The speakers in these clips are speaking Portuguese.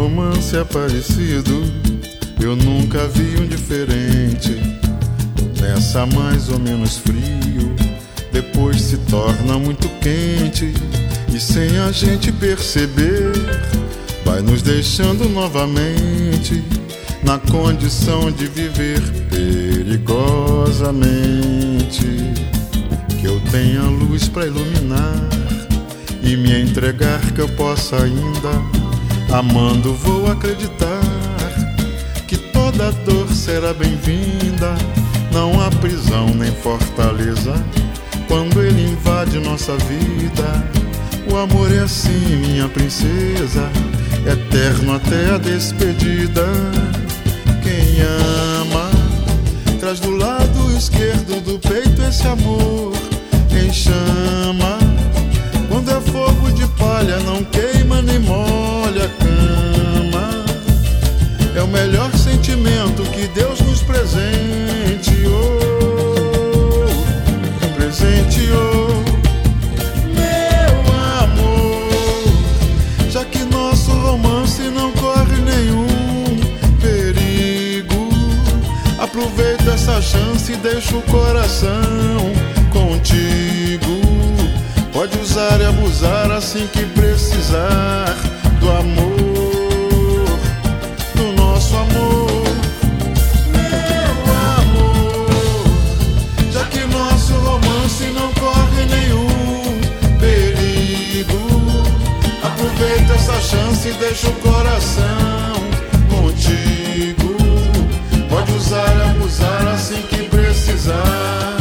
romance é parecido, eu nunca vi um diferente. Começa mais ou menos frio, depois se torna muito quente, e sem a gente perceber vai nos deixando novamente na condição de viver perigosamente. Que eu tenha luz pra iluminar e me entregar, que eu possa ainda, amando vou acreditar, que toda dor será bem-vinda. Não há prisão nem fortaleza quando ele invade nossa vida. O amor é assim, minha princesa, eterno até a despedida. Quem ama traz do lado esquerdo do peito esse amor em chama. Quando é fogo de palha, não queima nem molha a cama. É o melhor sentimento que Deus nos presenteou. Presenteou, meu amor. Já que nosso romance não corre nenhum perigo, aproveita essa chance e deixa o coração contigo. Pode usar e abusar assim que precisar do amor, do nosso amor. Meu amor, já que nosso romance não corre nenhum perigo, aproveita essa chance e deixa o coração contigo. Pode usar e abusar assim que precisar.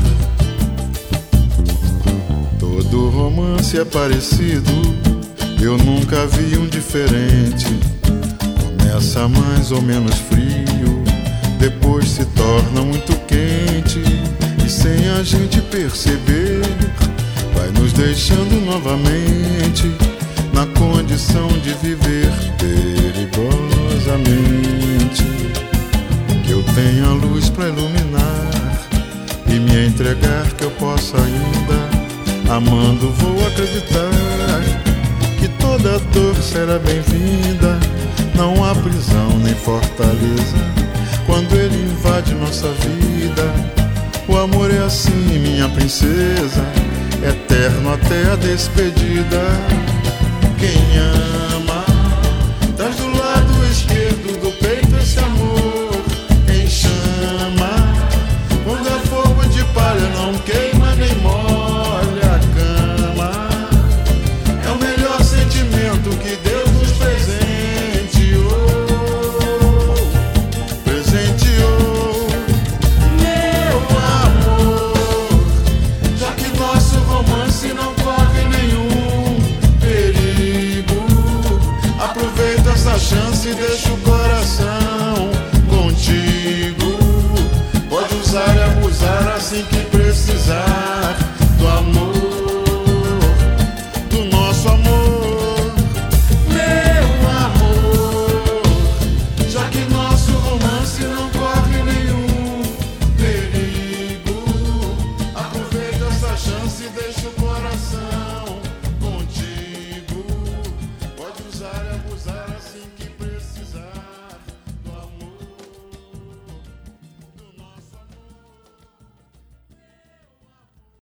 Todo romance é parecido, eu nunca vi um diferente. Começa mais ou menos frio, depois se torna muito quente, e sem a gente perceber vai nos deixando novamente na condição de viver perigosamente. Que eu tenha luz pra iluminar e me entregar, que eu possa ainda, amando vou acreditar, que toda dor será bem-vinda. Não há prisão nem fortaleza quando ele invade nossa vida. O amor é assim, minha princesa, eterno até a despedida. Quem ama